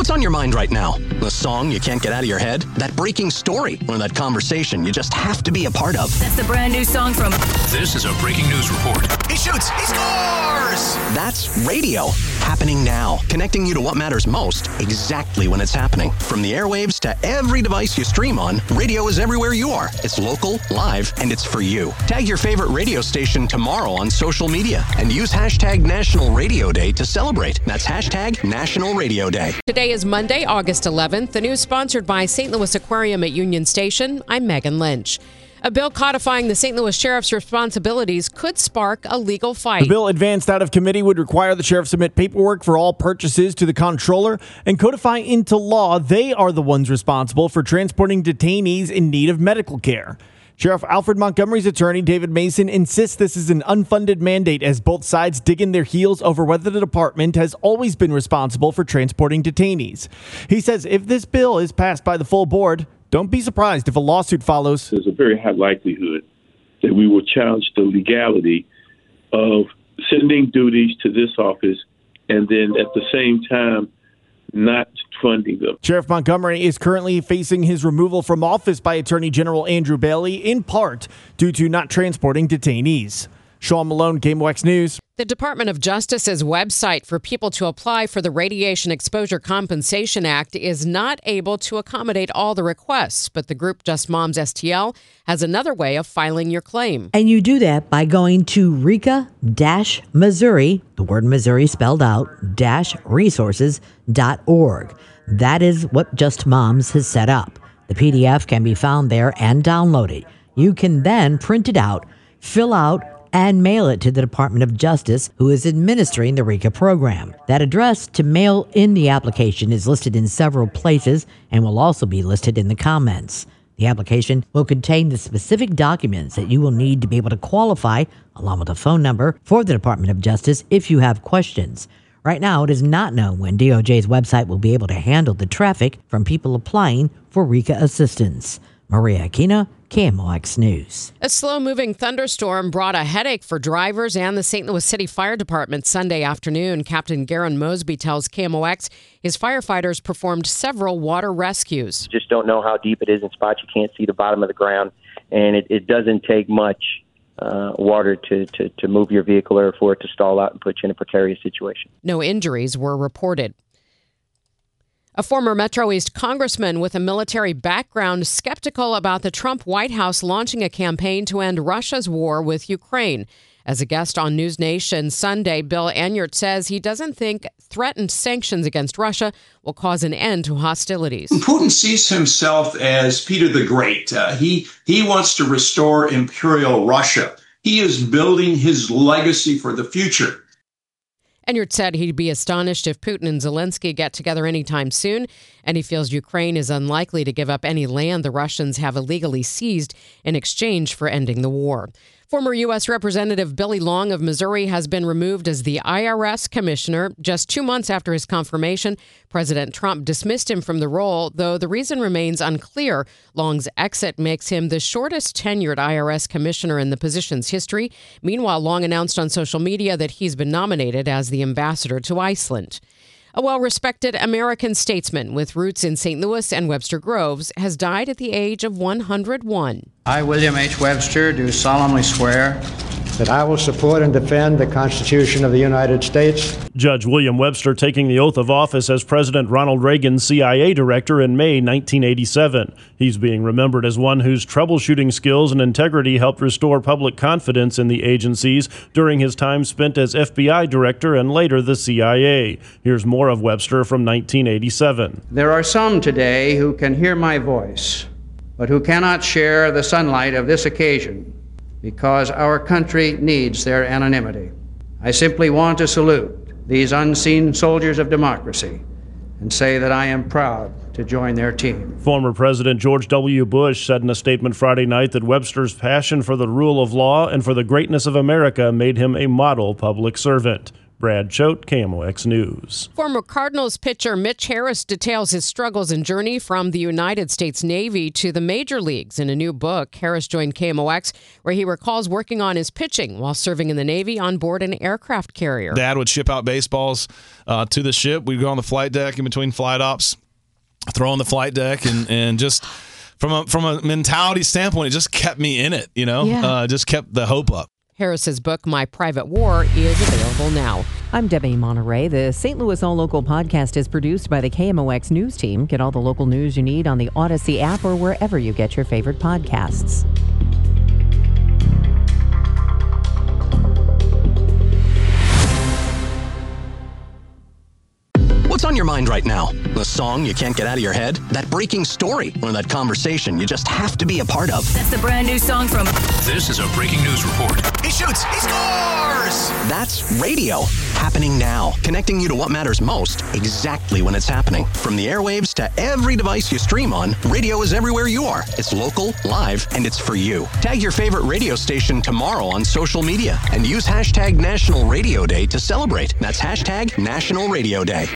What's on your mind right now? The song you can't get out of your head? That breaking story? Or that conversation you just have to be a part of? That's the brand new song from... This is a breaking news report. He shoots! He scores! That's radio. Happening now. Connecting you to what matters most, exactly when it's happening. From the airwaves to every device you stream on, radio is everywhere you are. It's local, live, and it's for you. Tag your favorite radio station tomorrow on social media and use hashtag National Radio Day to celebrate. That's hashtag National Radio Day. Today is Monday, August 11th. The news sponsored by St. Louis Aquarium at Union Station. I'm Megan Lynch. A bill codifying the St. Louis Sheriff's responsibilities could spark a legal fight. The bill advanced out of committee would require the sheriff submit paperwork for all purchases to the comptroller and codify into law they are the ones responsible for transporting detainees in need of medical care. Sheriff Alfred Montgomery's attorney, David Mason, insists this is an unfunded mandate as both sides dig in their heels over whether the department has always been responsible for transporting detainees. He says if this bill is passed by the full board, don't be surprised if a lawsuit follows. There's a very high likelihood that we will challenge the legality of sending duties to this office and then at the same time not funding them. Sheriff Montgomery is currently facing his removal from office by Attorney General Andrew Bailey, in part due to not transporting detainees. Sean Malone, KMOX News. The Department of Justice's website for people to apply for the Radiation Exposure Compensation Act is not able to accommodate all the requests, but the group Just Moms STL has another way of filing your claim. And you do that by going to RECA-Missouri, the word Missouri spelled out, -resources.org. That is what Just Moms has set up. The PDF can be found there and downloaded. You can then print it out, fill out, and mail it to the Department of Justice, who is administering the RECA program. That address to mail in the application is listed in several places and will also be listed in the comments. The application will contain the specific documents that you will need to be able to qualify, along with a phone number for the Department of Justice if you have questions. Right now, it is not known when DOJ's website will be able to handle the traffic from people applying for RECA assistance. Maria Aquino, KMOX News. A slow-moving thunderstorm brought a headache for drivers and the St. Louis City Fire Department Sunday afternoon. Captain Garen Mosby tells KMOX his firefighters performed several water rescues. You just don't know how deep it is in spots you can't see the bottom of the ground, and it doesn't take much water to move your vehicle or for it to stall out and put you in a precarious situation. No injuries were reported. A former Metro East congressman with a military background skeptical about the Trump White House launching a campaign to end Russia's war with Ukraine. As a guest on News Nation Sunday, Bill Enyart says he doesn't think threatened sanctions against Russia will cause an end to hostilities. Putin sees himself as Peter the Great. He wants to restore imperial Russia. He is building his legacy for the future. Enyart said he'd be astonished if Putin and Zelensky get together anytime soon, and he feels Ukraine is unlikely to give up any land the Russians have illegally seized in exchange for ending the war. Former U.S. Representative Billy Long of Missouri has been removed as the IRS commissioner. Just 2 months after his confirmation, President Trump dismissed him from the role, though the reason remains unclear. Long's exit makes him the shortest tenured IRS commissioner in the position's history. Meanwhile, Long announced on social media that he's been nominated as the ambassador to Iceland. A well-respected American statesman with roots in St. Louis and Webster Groves has died at the age of 101. I, William H. Webster, do solemnly swear that I will support and defend the Constitution of the United States. Judge William Webster taking the oath of office as President Ronald Reagan's CIA director in May 1987. He's being remembered as one whose troubleshooting skills and integrity helped restore public confidence in the agencies during his time spent as FBI director and later the CIA. Here's more of Webster from 1987. There are some today who can hear my voice, but who cannot share the sunlight of this occasion, because our country needs their anonymity. I simply want to salute these unseen soldiers of democracy and say that I am proud to join their team. Former President George W. Bush said in a statement Friday night that Webster's passion for the rule of law and for the greatness of America made him a model public servant. Brad Choate, KMOX News. Former Cardinals pitcher Mitch Harris details his struggles and journey from the United States Navy to the major leagues. In a new book, Harris joined KMOX, where he recalls working on his pitching while serving in the Navy on board an aircraft carrier. Dad would ship out baseballs to the ship. We'd go on the flight deck in between flight ops, throw on the flight deck, and just from a mentality standpoint, it just kept me in it, just kept the hope up. Harris's book, My Private War, is available now. I'm Debbie Monterey. The St. Louis All Local podcast is produced by the KMOX News team. Get all the local news you need on the Odyssey app or wherever you get your favorite podcasts. What's on your mind right now? The song you can't get out of your head? That breaking story? Or that conversation you just have to be a part of? That's the brand new song from... This is a breaking news report. He shoots! He scores! That's radio. Happening now. Connecting you to what matters most exactly when it's happening. From the airwaves to every device you stream on, radio is everywhere you are. It's local, live, and it's for you. Tag your favorite radio station tomorrow on social media and use hashtag National Radio Day to celebrate. That's hashtag National Radio Day.